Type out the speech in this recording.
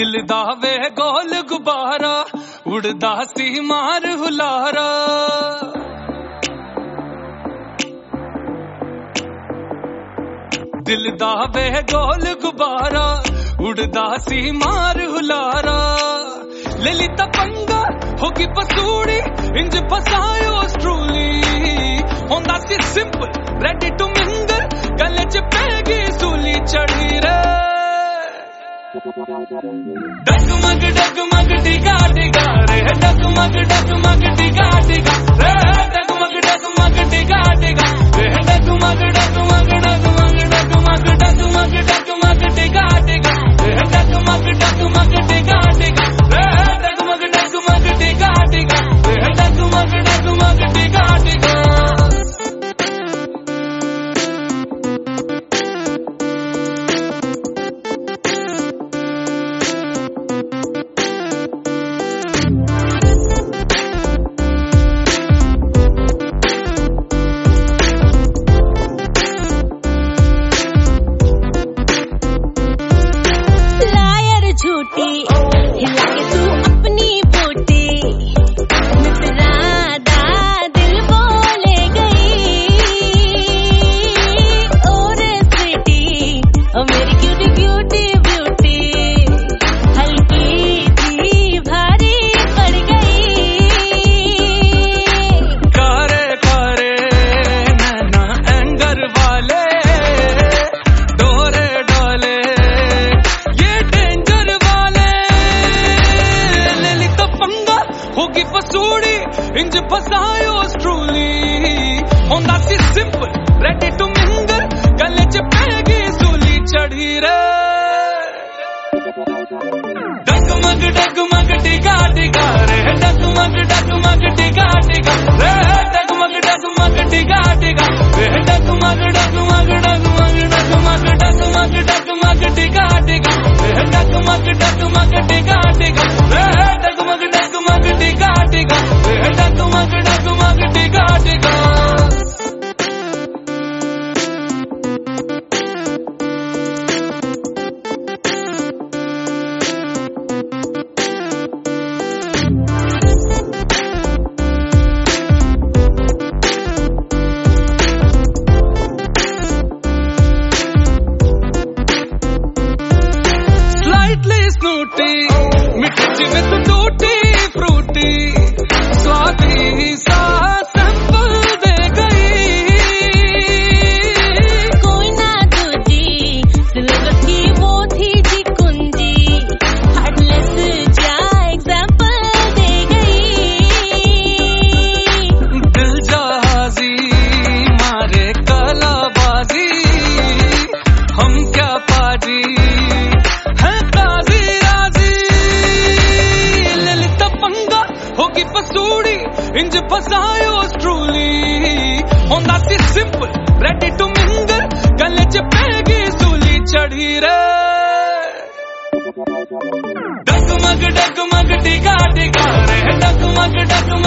दिल दा वे गोल गुब्बारा उड़दा सी मार हुलारा दिल दा वे गोल गुब्बारा उड़दा सी मार हुलारा ललिता पंगा होगी पसूड़ी इंज फसायो स्ट्रूली होंदा सी सिंपल रेडी टू मिंगल गले च पैगी सूली चढ़ी रे डगमग डिगा डिगा रे डगमग डिगा डिगा रे डगमग डिगा डिगा रे डगमग डिगा डिगा रे डगमग डिगा डिगा रे डगमग डिगा डिगा रे डगमग डिगा डिगा हिला के तू अपनी बोटी मित्रादा दिल बोले गई और स्वीटी मेरी क्यूटी ब्यूटी ब्यूटी हल्की थी भारी पड़ गई कारे कारे नैना एंगर वाले डोरे डोले ये डेंजर होगी पसूड़ी इंज फसायो स्ट्रूली होंदा सी सिंपल रेडी टू मिंगल गले च पैगी सूली चढ़ी रे डगमग डिगा डिगा रे डगमग डिगा डिगा रे डगमग डिगा डिगा रे डगमग डिगा डिगा रे डगमग डिगा डिगा रे डगमग डिगा डिगा रे डगमग डिगा डिगा स्लाइटली स्नूटी मिठी जिवें तू टूटी फ्रूटी स्वादी सा सैंपल दे गई कोई ना दूजी सिलेबस की वो थी जी कुंजी हार्डलेस जा एग्जाम्पल दे गई दिल जहाजी मारे कलाबाजी हम क्या पाजी है काजी राजी ललिता पंगा होगी पसूड़ी इंज फसायो स्ट्रूली होंदा सी सिंपल रेडी टू मिंगल गले च पैगी सूली चढ़ी रे डगमग डिगा डिगा रे डगमग